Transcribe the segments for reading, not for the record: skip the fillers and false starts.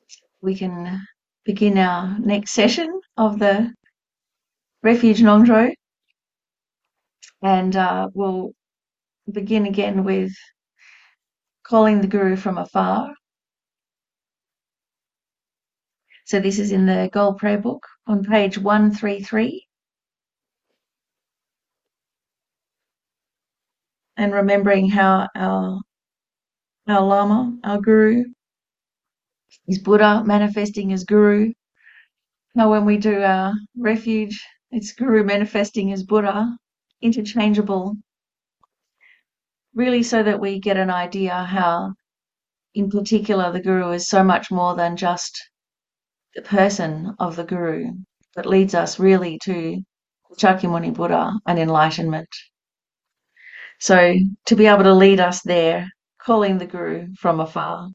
we can begin our next session of the Refuge Nongzho, and we'll begin again with calling the Guru from afar. So this is in the Gold Prayer Book on page 133. And remembering how our Lama, our Guru, is Buddha manifesting as Guru. Now when we do our refuge, it's Guru manifesting as Buddha, interchangeable, really so that we get an idea how, in particular, the Guru is so much more than just the person of the Guru, but leads us really to Shakyamuni Buddha and enlightenment. So to be able to lead us there, calling the Guru from afar.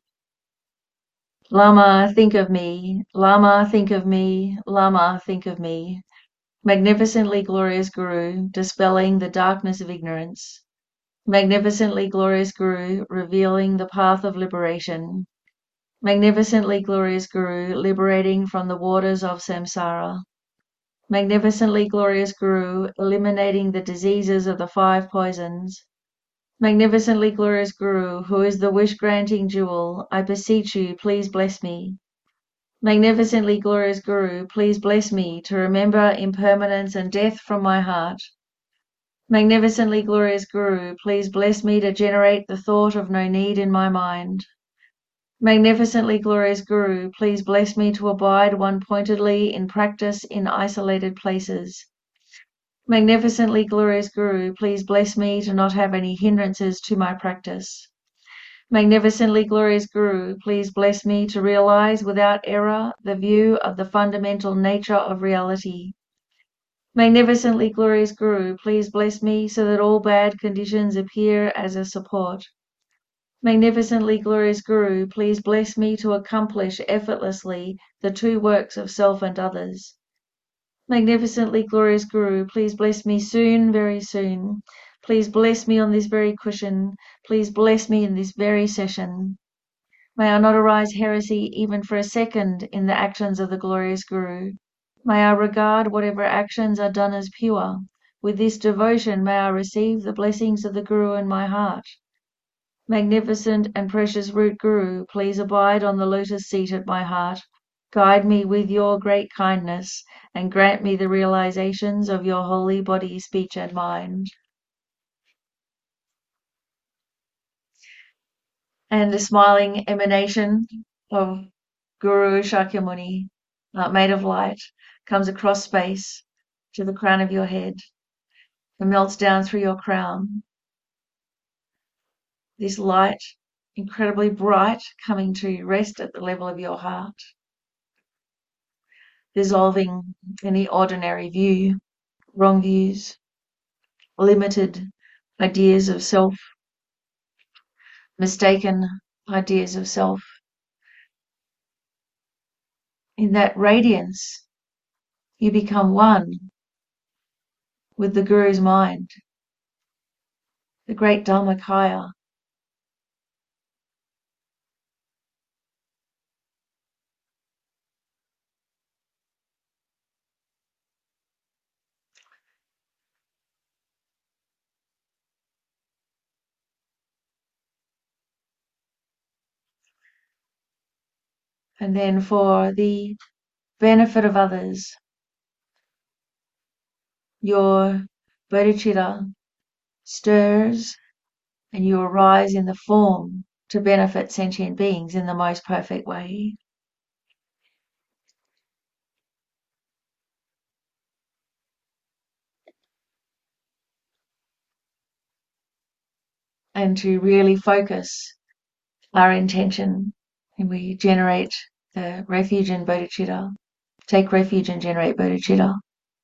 Lama, think of me. Lama, think of me. Lama, think of me. Magnificently glorious Guru, dispelling the darkness of ignorance. Magnificently glorious Guru, revealing the path of liberation. Magnificently glorious Guru, liberating from the waters of samsara. Magnificently glorious Guru, eliminating the diseases of the 5 poisons. Magnificently glorious Guru, who is the wish-granting jewel, I beseech you, please bless me. Magnificently glorious Guru, please bless me to remember impermanence and death from my heart. Magnificently glorious Guru, please bless me to generate the thought of no need in my mind. Magnificently glorious Guru, please bless me to abide one-pointedly in practice in isolated places. Magnificently glorious Guru, please bless me to not have any hindrances to my practice. Magnificently glorious Guru, please bless me to realize without error the view of the fundamental nature of reality. Magnificently glorious Guru, please bless me so that all bad conditions appear as a support. Magnificently glorious Guru, please bless me to accomplish effortlessly the 2 works of self and others. Magnificently glorious Guru, please bless me soon, very soon. Please bless me on this very cushion. Please bless me in this very session. May I not arise heresy even for a second in the actions of the glorious Guru. May I regard whatever actions are done as pure. With this devotion may I receive the blessings of the Guru in my heart. Magnificent and precious root Guru, please abide on the lotus seat at my heart. Guide me with your great kindness and grant me the realizations of your holy body, speech, and mind. And the smiling emanation of Guru Shakyamuni, made of light, comes across space to the crown of your head and melts down through your crown. This light, incredibly bright, coming to rest at the level of your heart, dissolving any ordinary view, wrong views, limited ideas of self, mistaken ideas of self. In that radiance, you become one with the Guru's mind, the great Dharmakaya. And then for the benefit of others, your bodhicitta stirs and you arise in the form to benefit sentient beings in the most perfect way. And to really focus our intention, and we generate the refuge in bodhicitta. Take refuge and generate bodhicitta.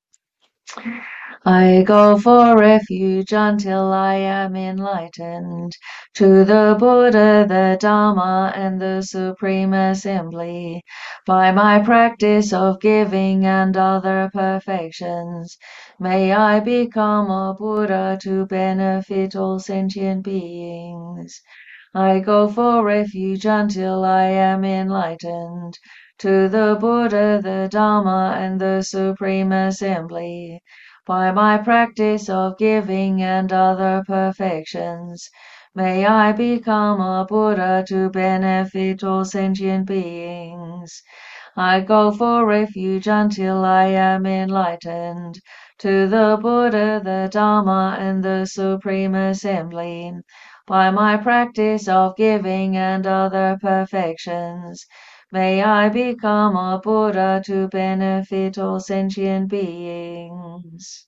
I go for refuge until I am enlightened to the Buddha, the Dharma, and the Supreme Assembly. By my practice of giving and other perfections, may I become a Buddha to benefit all sentient beings. I go for refuge until I am enlightened. To the Buddha, the Dharma, and the Supreme Assembly. By my practice of giving and other perfections, may I become a Buddha to benefit all sentient beings. I go for refuge until I am enlightened. To the Buddha, the Dharma, and the Supreme Assembly. By my practice of giving and other perfections, may I become a Buddha to benefit all sentient beings.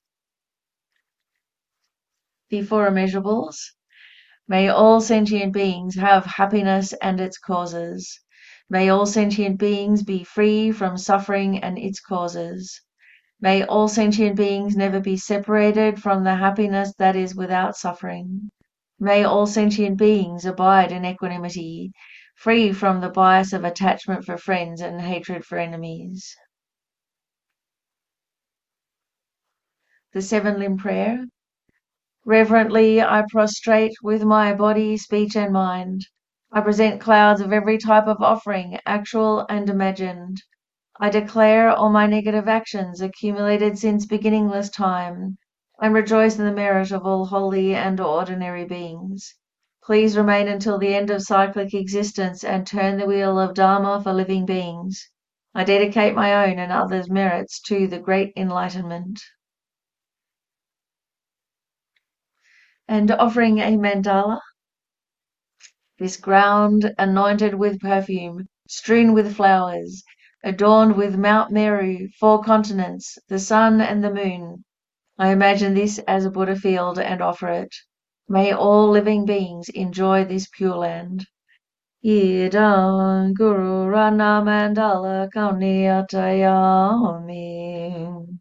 The Four Immeasurables. May all sentient beings have happiness and its causes. May all sentient beings be free from suffering and its causes. May all sentient beings never be separated from the happiness that is without suffering. May all sentient beings abide in equanimity, free from the bias of attachment for friends and hatred for enemies. The Seven-Limb Prayer. Reverently I prostrate with my body, speech, and mind. I present clouds of every type of offering, actual and imagined. I declare all my negative actions accumulated since beginningless time, and rejoice in the merit of all holy and ordinary beings. Please remain until the end of cyclic existence and turn the wheel of Dharma for living beings. I dedicate my own and others' merits to the great enlightenment. And offering a mandala. This ground anointed with perfume, strewn with flowers, adorned with Mount Meru, 4 continents, the sun and the moon. I imagine this as a Buddha field and offer it. May all living beings enjoy this pure land. Idam Guru Rana Mandala Kauniyatayami.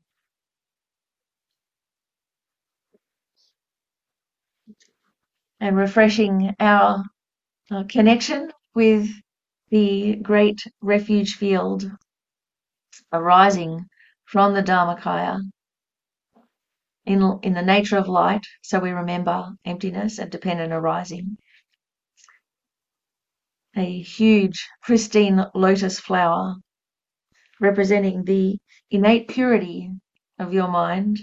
And refreshing our connection with the great refuge field arising from the Dharmakaya in the nature of light, so we remember emptiness and dependent arising. A huge, pristine lotus flower representing the innate purity of your mind.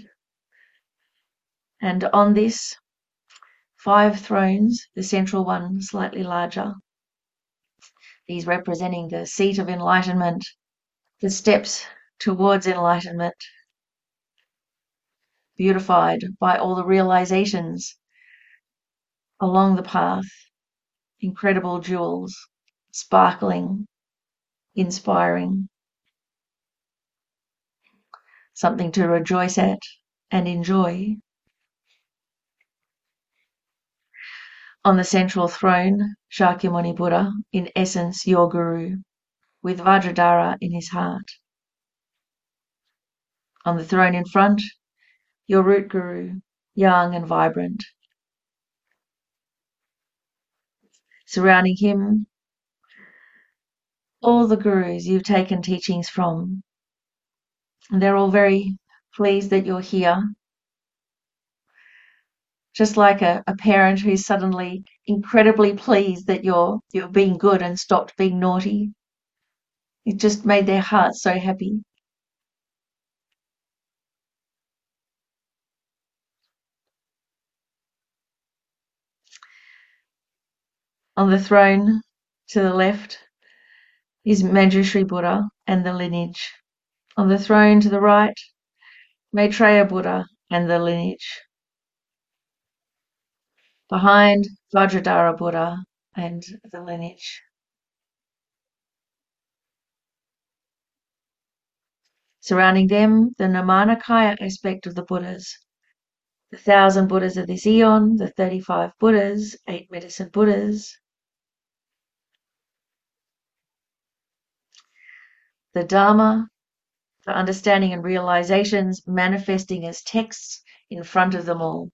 And on this, 5 thrones, the central one slightly larger, these representing the seat of enlightenment, the steps towards enlightenment, beautified by all the realizations along the path, incredible jewels, sparkling, inspiring, something to rejoice at and enjoy. On the central throne, Shakyamuni Buddha, in essence your Guru, with Vajradhara in his heart. On the throne in front, your root Guru, young and vibrant. Surrounding him, all the Gurus you've taken teachings from. And they're all very pleased that you're here. Just like a parent who's suddenly incredibly pleased that you're being good and stopped being naughty. It just made their hearts so happy. On the throne to the left is Manjushri Buddha and the lineage. On the throne to the right, Maitreya Buddha and the lineage. Behind, Vajradhara Buddha and the lineage. Surrounding them, the Nirmanakaya aspect of the Buddhas. The 1,000 Buddhas of this eon, the 35 Buddhas, 8 medicine Buddhas. The Dharma, for understanding and realizations manifesting as texts in front of them all.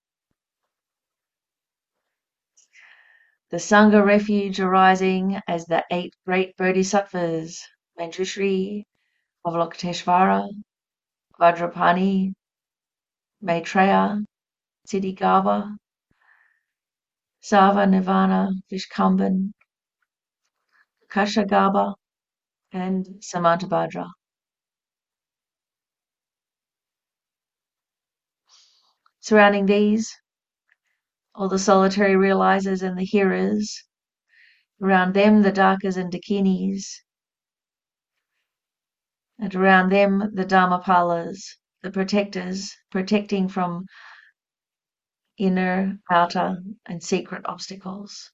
The Sangha refuge arising as the 8 great bodhisattvas, Manjushri, Avalokiteshvara, Vajrapani, Maitreya, Siddhigarbha, Sava, Nirvana, Vishkamban, Kashagarbha, and Samantabhadra. Surrounding these, all the solitary realizers and the hearers. Around them, the Dakas and Dakinis. And around them, the Dharmapalas, the protectors, protecting from inner, outer, and secret obstacles.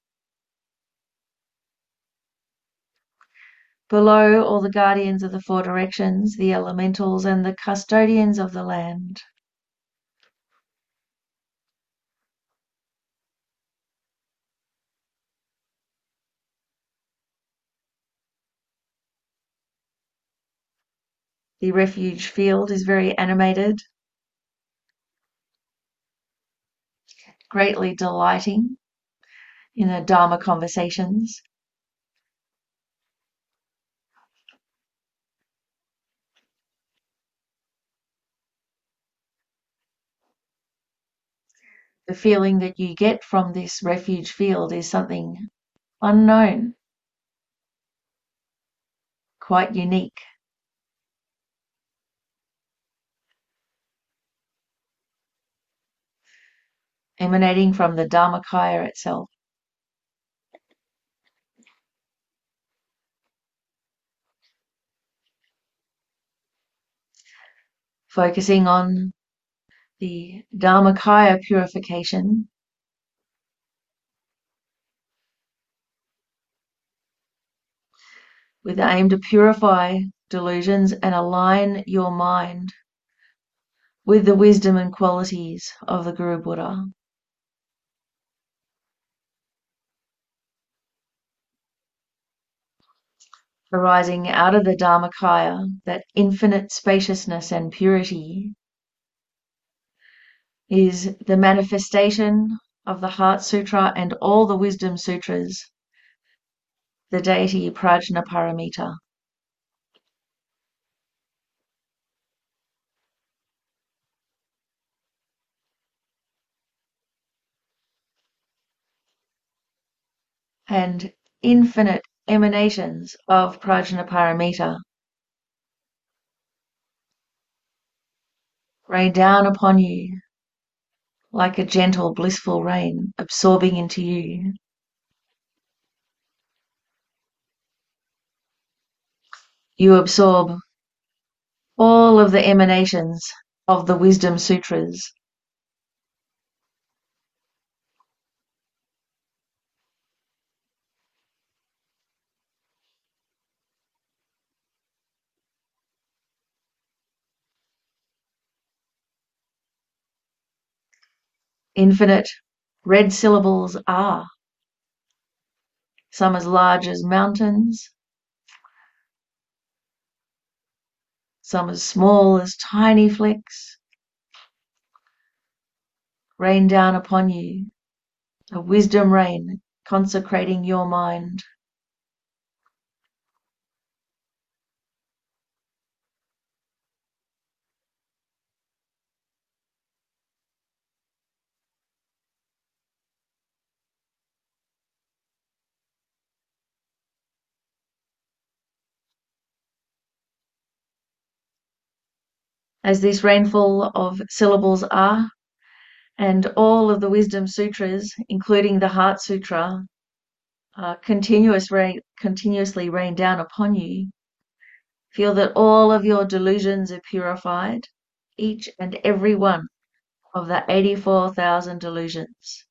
Below, all the guardians of the four directions, the elementals, and the custodians of the land. The refuge field is very animated, greatly delighting in the Dharma conversations. The feeling that you get from this refuge field is something unknown, quite unique. Emanating from the Dharmakaya itself. Focusing on the Dharmakaya purification with the aim to purify delusions and align your mind with the wisdom and qualities of the Guru Buddha. Arising out of the Dharmakaya, that infinite spaciousness and purity, is the manifestation of the Heart Sutra and all the Wisdom Sutras, the deity Prajnaparamita. And infinite emanations of Prajnaparamita rain down upon you like a gentle, blissful rain, absorbing into you. You absorb all of the emanations of the Wisdom Sutras. Infinite red syllables are, some as large as mountains, some as small as tiny flecks, rain down upon you, a wisdom rain consecrating your mind. As this rainfall of syllables are, and all of the Wisdom Sutras, including the Heart Sutra, continuously rain down upon you. Feel that all of your delusions are purified, each and every one of the 84,000 delusions.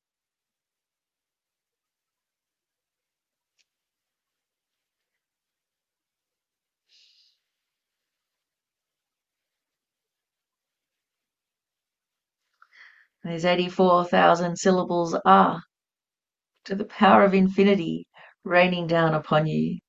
These 84,000 syllables are, to the power of infinity, raining down upon you.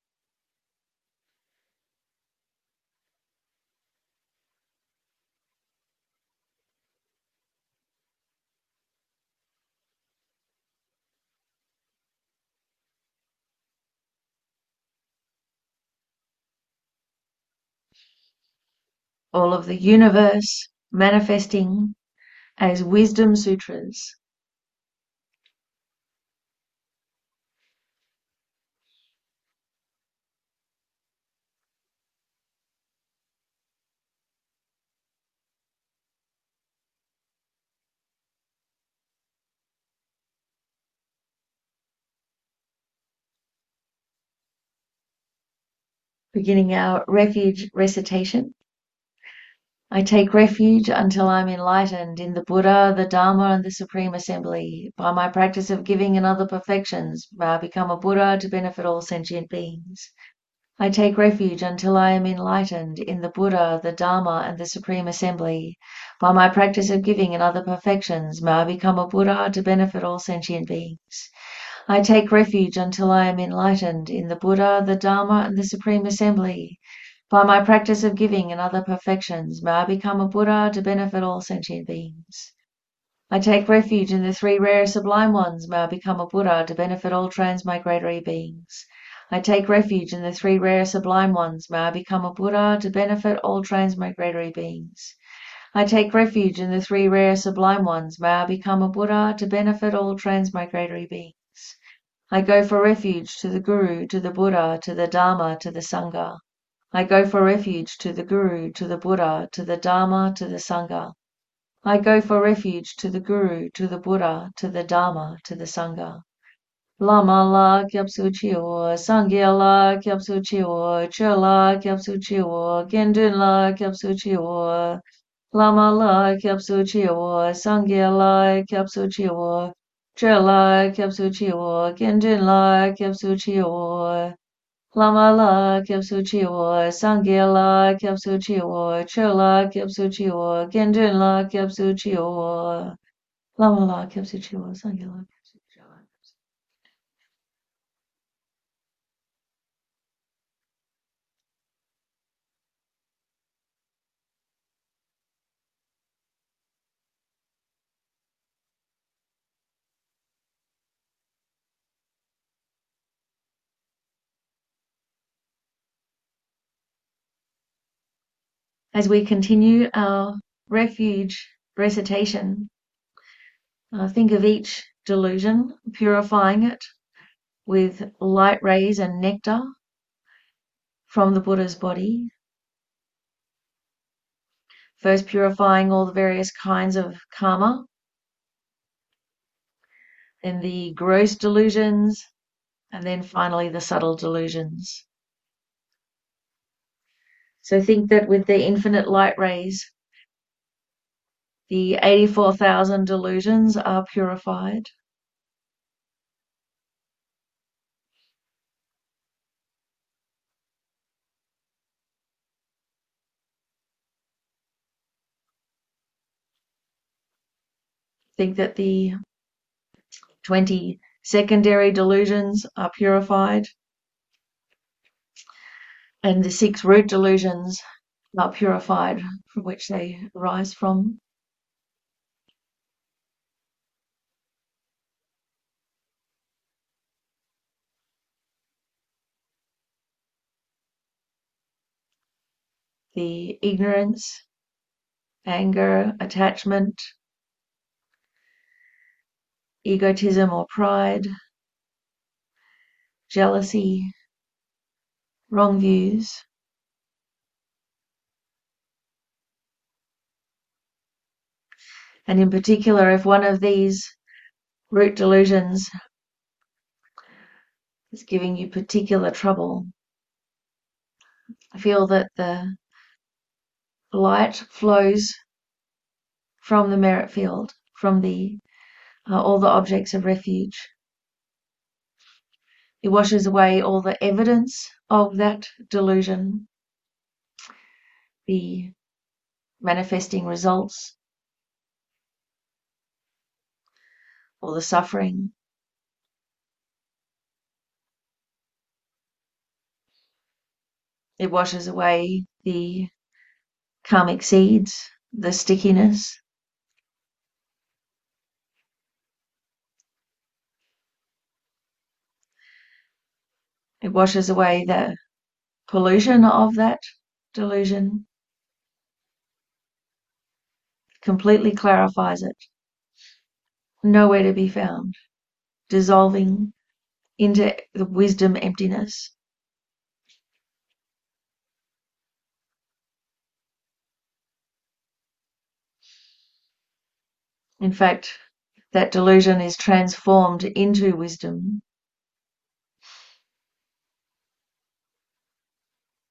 All of the universe manifesting as Wisdom Sutras. Beginning our refuge recitation. I take refuge until I'm enlightened in the Buddha, the Dharma, and the Supreme Assembly. By my practice of giving and other perfections, may I become a Buddha to benefit all sentient beings. I take refuge until I am enlightened in the Buddha, the Dharma, and the Supreme Assembly. By my practice of giving and other perfections, may I become a Buddha to benefit all sentient beings. I take refuge until I am enlightened in the Buddha, the Dharma, and the Supreme Assembly. By my practice of giving and other perfections, may I become a Buddha to benefit all sentient beings. I take refuge in the three rare sublime ones. May I become a Buddha to benefit all transmigratory beings. I take refuge in the three rare sublime ones. May I become a Buddha to benefit all transmigratory beings. I take refuge in the three rare sublime ones. May I become a Buddha to benefit all transmigratory beings. I go for refuge to the Guru, to the Buddha, to the Dharma, to the Sangha. I go for refuge to the Guru, to the Buddha, to the Dharma, to the Sangha. I go for refuge to the Guru, to the Buddha, to the Dharma, to the Sangha. Lama la kyapsu chiyo, Sangya la kyapsu chiyo, Che la kyapsu chiyo, Gendun la kyapsu chiyo. Lama la kyapsu chiyo, Sangya la kyapsu chiyo, Che la kyapsu chiyo, Gendun la kyapsu chiyo. Lama la kyapsu chiyo, Sangya la kyapsu chiyo, Che la kyapsu chiyo, Gendun la kyapsu chiyo. Lama la kyapsu chiyo, Sangya la kyapsu chiyo. As we continue our refuge recitation, think of each delusion, purifying it with light rays and nectar from the Buddha's body. First purifying all the various kinds of karma, then the gross delusions, and then finally the subtle delusions. So think that with the infinite light rays, the 84,000 delusions are purified. Think that the 20 secondary delusions are purified, and the 6 root delusions are purified from which they arise from. The ignorance, anger, attachment, egotism or pride, jealousy, wrong views. And in particular, if one of these root delusions is giving you particular trouble, feel that the light flows from the merit field, from the all the objects of refuge. It washes away all the evidence of that delusion, the manifesting results, or the suffering. It washes away the karmic seeds, the stickiness. It washes away the pollution of that delusion, completely clarifies it, nowhere to be found, dissolving into the wisdom emptiness. In fact, that delusion is transformed into wisdom.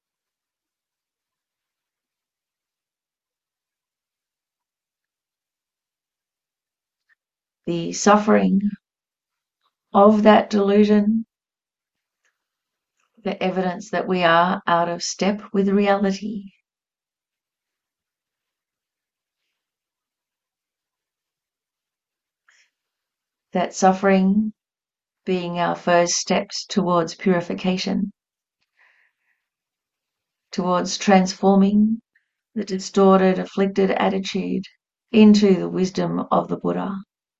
the suffering of that delusion, the evidence that we are out of step with reality. That suffering being our first steps towards purification, towards transforming the distorted, afflicted attitude into the wisdom of the Buddha.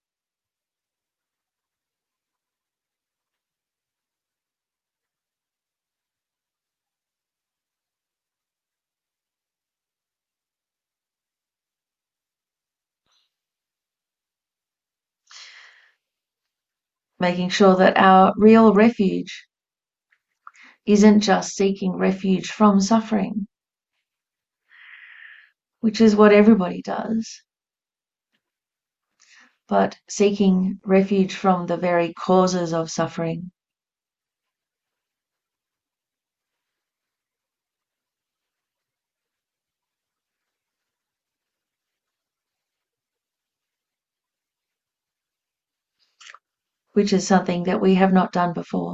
Making sure that our real refuge isn't just seeking refuge from suffering, which is what everybody does, but seeking refuge from the very causes of suffering. Which is something that we have not done before.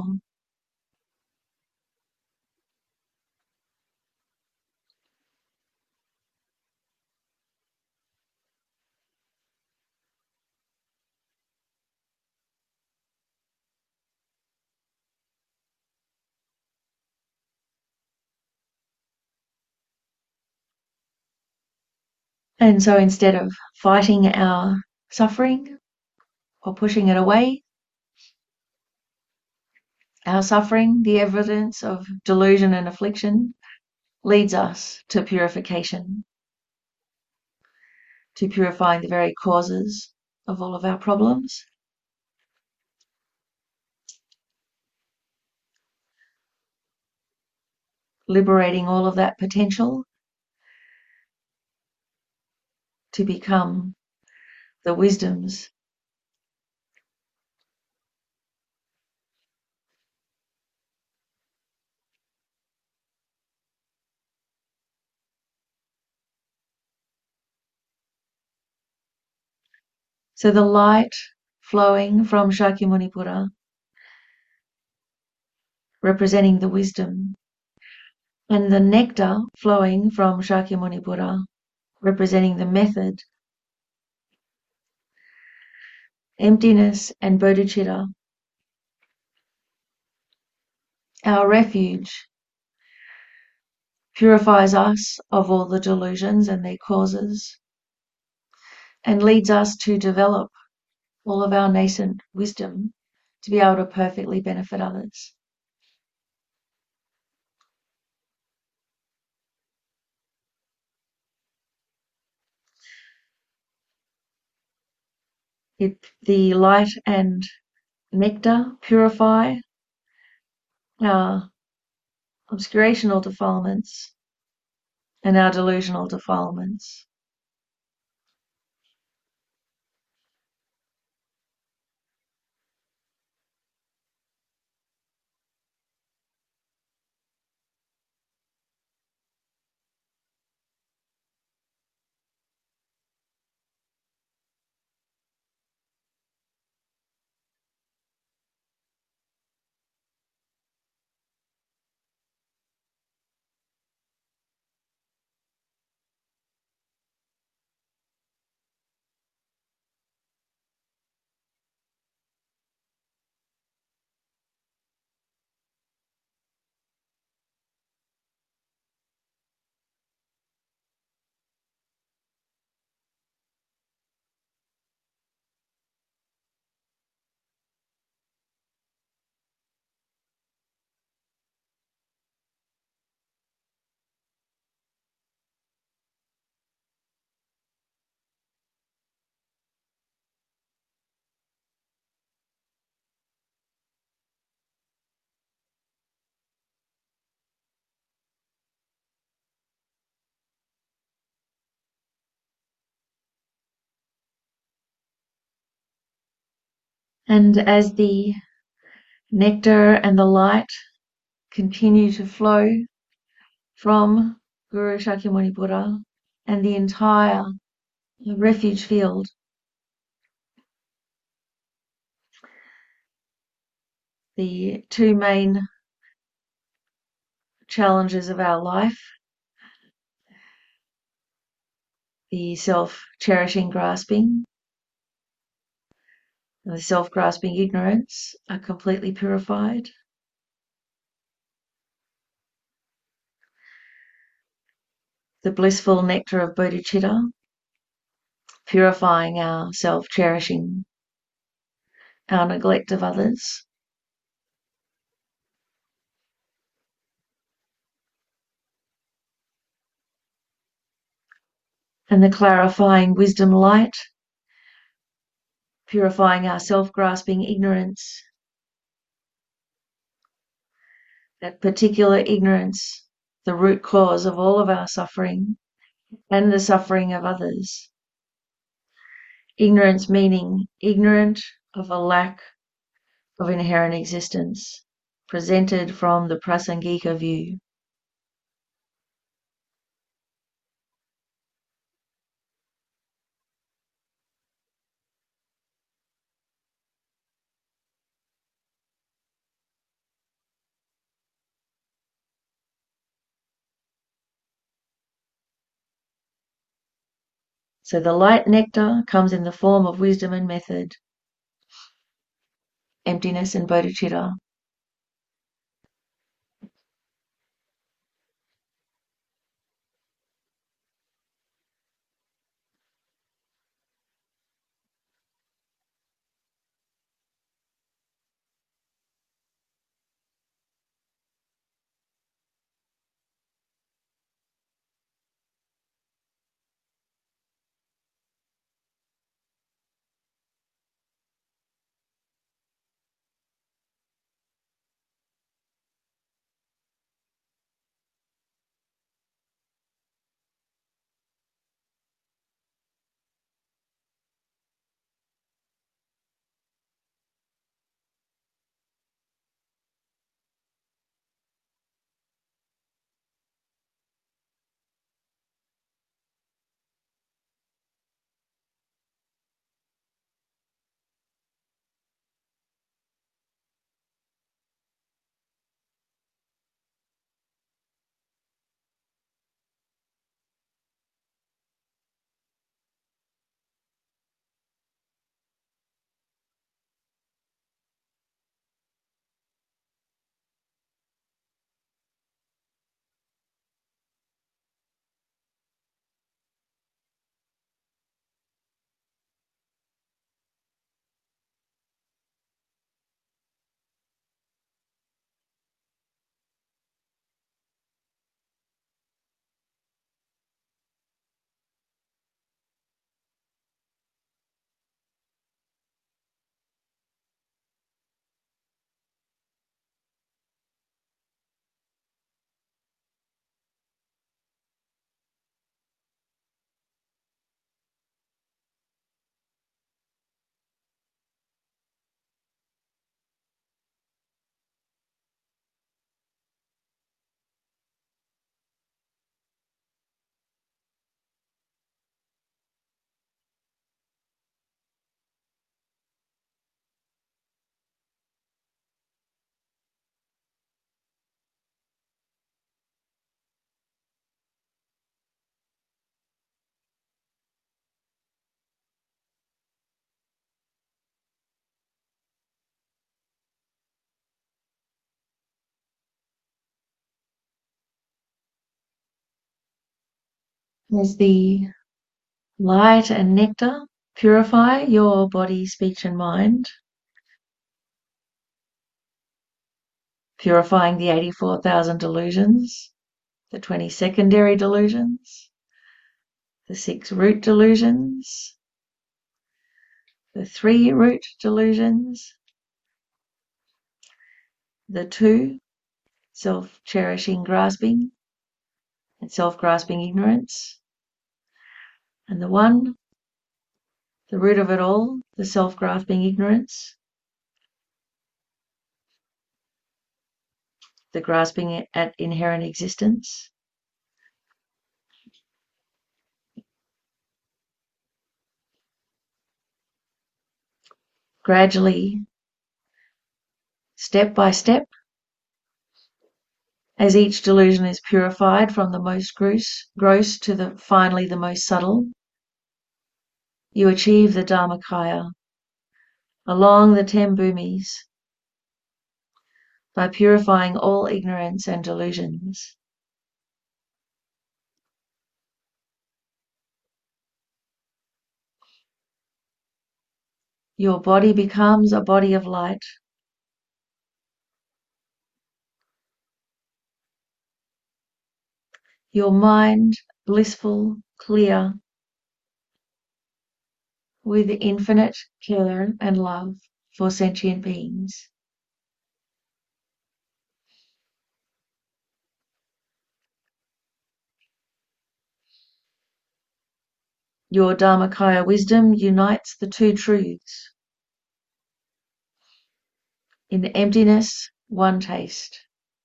And so instead of fighting our suffering or pushing it away, our suffering, the evidence of delusion and affliction, leads us to purification, to purifying the very causes of all of our problems. Liberating all of that potential to become the wisdoms So the light flowing from Shakyamuni Buddha, representing the wisdom, and the nectar flowing from Shakyamuni Buddha, representing the method, emptiness and bodhicitta, our refuge, purifies us of all the delusions and their causes, and leads us to develop all of our nascent wisdom to be able to perfectly benefit others. The light and nectar purify our obscurational defilements and our delusional defilements. And as the nectar and the light continue to flow from Guru Shakyamuni Buddha and the entire refuge field, the two main challenges of our life, the self-cherishing grasping and the self-grasping ignorance, are completely purified. The blissful nectar of bodhicitta, purifying our self-cherishing, our neglect of others. And the clarifying wisdom light, purifying our self-grasping ignorance, that particular ignorance, the root cause of all of our suffering and the suffering of others. Ignorance meaning ignorant of a lack of inherent existence, presented from the Prasangika view. So the light nectar comes in the form of wisdom and method, emptiness and bodhicitta. As the light and nectar purify your body, speech and mind, purifying the 84,000 delusions, the 20 secondary delusions, the 6 root delusions, the 3 root delusions, the 2 self-cherishing grasping and self-grasping ignorance, and the 1, the root of it all, the self-grasping ignorance, the grasping at inherent existence. Gradually step by step, as each delusion is purified from the most gross to finally the most subtle, you achieve the Dharmakaya along the 10 bhumis by purifying all ignorance and delusions. Your body becomes a body of light. Your mind blissful, clear, with infinite care and love for sentient beings. Your Dharmakaya wisdom unites the two truths. In emptiness, one taste.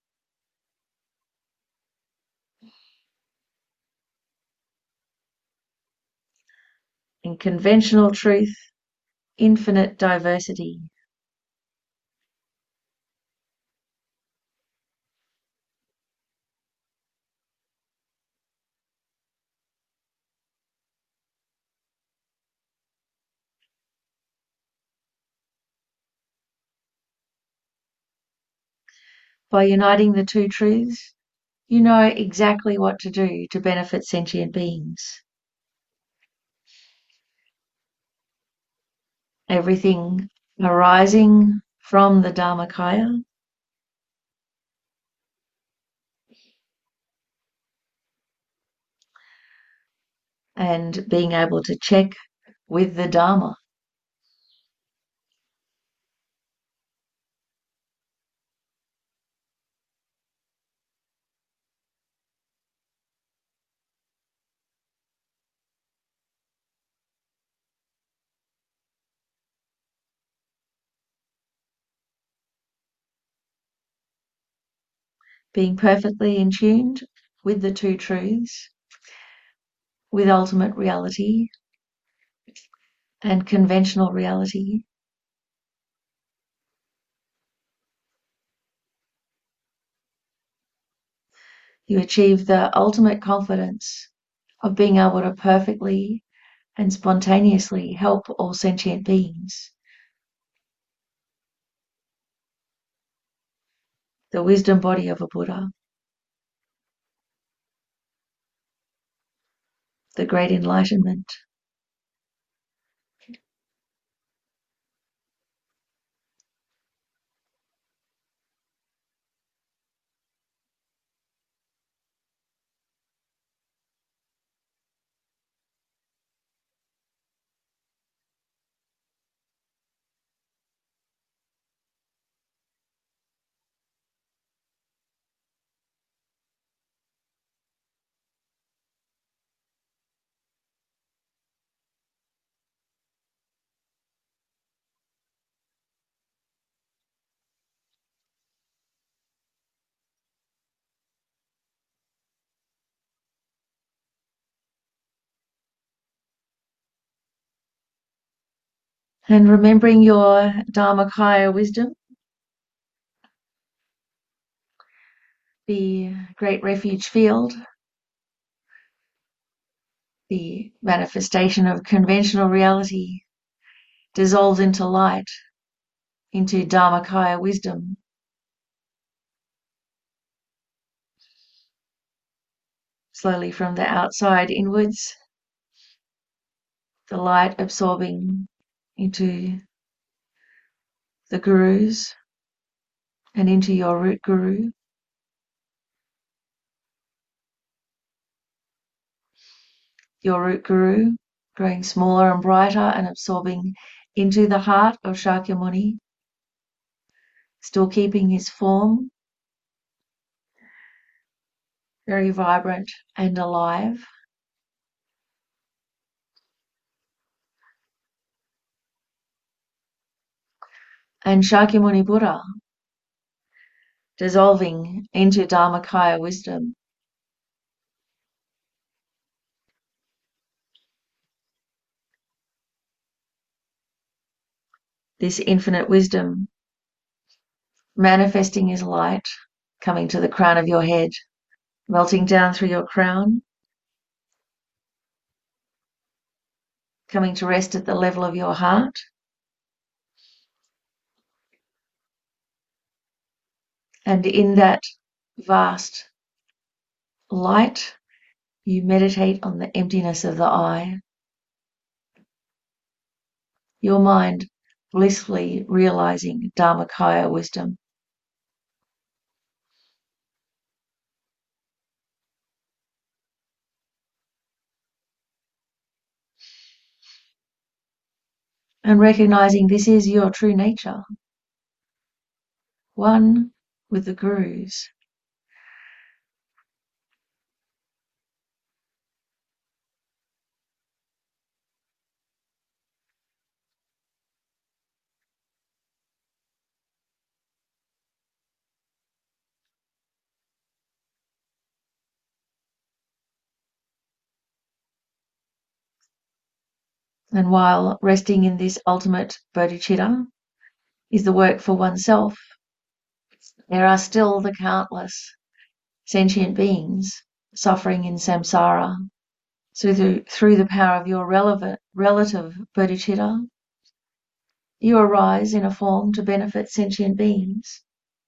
In conventional truth, infinite diversity. By uniting the two truths, you know exactly what to do to benefit sentient beings. Everything arising from the Dharmakaya and being able to check with the Dharma. Being perfectly in tune with the two truths, with ultimate reality and conventional reality. You achieve the ultimate confidence of being able to perfectly and spontaneously help all sentient beings. The wisdom body of a Buddha, the great enlightenment. And remembering your Dharmakaya wisdom, the great refuge field, the manifestation of conventional reality dissolves into light, into Dharmakaya wisdom. Slowly from the outside inwards, the light absorbing into the gurus and into your root guru. Your root guru growing smaller and brighter and absorbing into the heart of Shakyamuni, still keeping his form very vibrant and alive. And Shakyamuni Buddha dissolving into Dharmakaya wisdom. This infinite wisdom manifesting his light, coming to the crown of your head, melting down through your crown, coming to rest at the level of your heart. And in that vast light, you meditate on the emptiness of the I, your mind blissfully realizing Dharmakaya wisdom. And recognizing this is your true nature, one with the Gurus. And while resting in this ultimate bodhicitta is the work for oneself, there are still the countless sentient beings suffering in samsara. So through the power of your relative bodhicitta, you arise in a form to benefit sentient beings.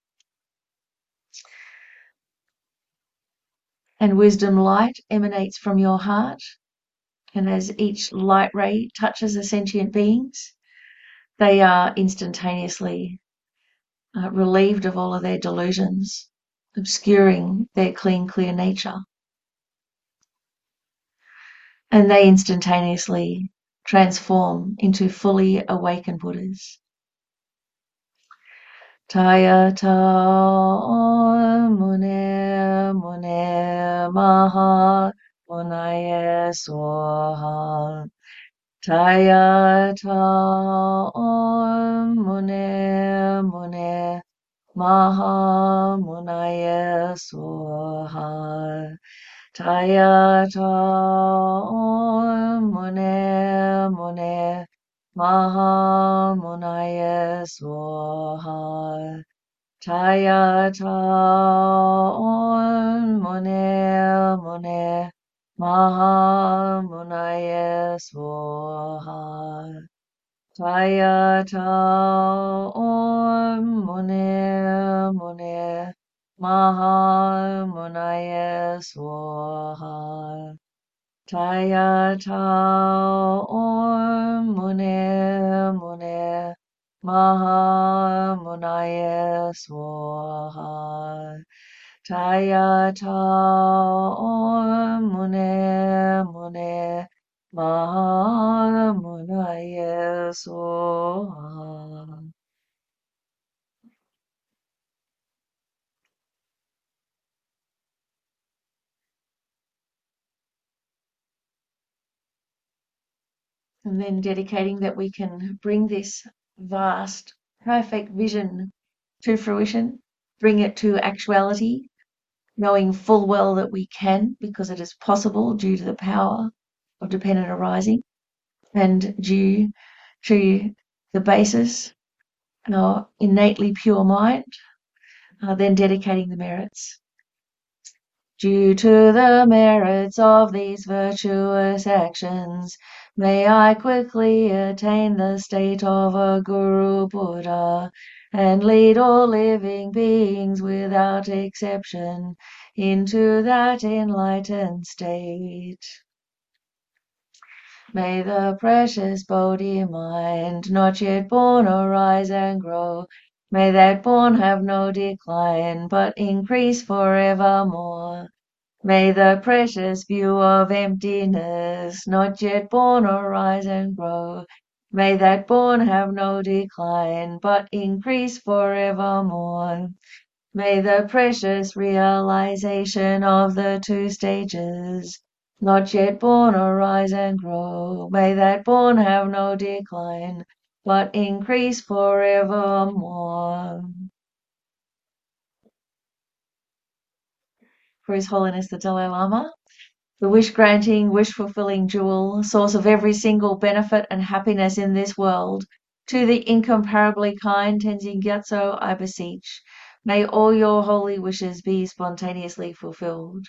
And wisdom light emanates from your heart, and as each light ray touches the sentient beings, they are instantaneously relieved of all of their delusions, obscuring their clean, clear nature. And they instantaneously transform into fully awakened Buddhas. Tayata mune mune maha munaye swaha. Tayata mune mune maha munaye swaha. Tayata mune mune maha munaye swaha. Tayata mune mune maha munaye swaha. Tayata mune mune maha munaye swaha. Tayata mune mune maha munaye swaha. Tayata mune mune maha munaye swaha. And then dedicating that we can bring this vast, perfect vision to fruition, bring it to actuality, knowing full well that we can because it is possible due to the power of dependent arising and due to the basis, our innately pure mind, then dedicating the merits. Due to the merits of these virtuous actions, may I quickly attain the state of a Guru Buddha and lead all living beings without exception into that enlightened state. May the precious Bodhi mind not yet born arise and grow. May that born have no decline, but increase forevermore. May the precious view of emptiness not yet born arise and grow. May that born have no decline, but increase forevermore. May the precious realization of the two stages not yet born arise and grow. May that born have no decline, but increase forevermore. For His Holiness the Dalai Lama, the wish-granting, wish-fulfilling jewel, source of every single benefit and happiness in this world, To the incomparably kind Tenzin Gyatso, I beseech, may all your holy wishes be spontaneously fulfilled.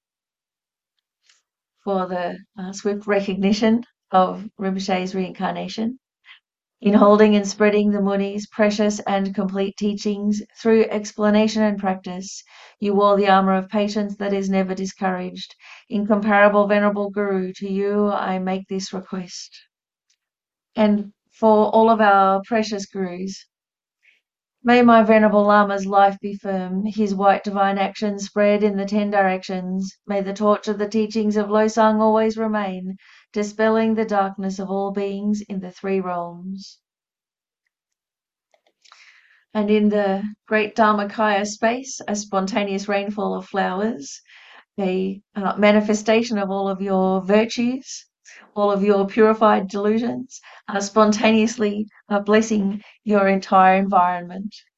For the swift recognition of Rinpoche's reincarnation, in holding and spreading the Muni's precious and complete teachings through explanation and practice, you wore the armor of patience that is never discouraged. Incomparable Venerable Guru, to you I make this request. And for all of our precious Gurus, may my Venerable Lama's life be firm, his white divine action spread in the 10 directions. May the torch of the teachings of Losang always remain, dispelling the darkness of all beings in the 3 realms. And in the great Dharmakaya space, a spontaneous rainfall of flowers, a manifestation of all of your virtues, all of your purified delusions, spontaneously blessing your entire environment.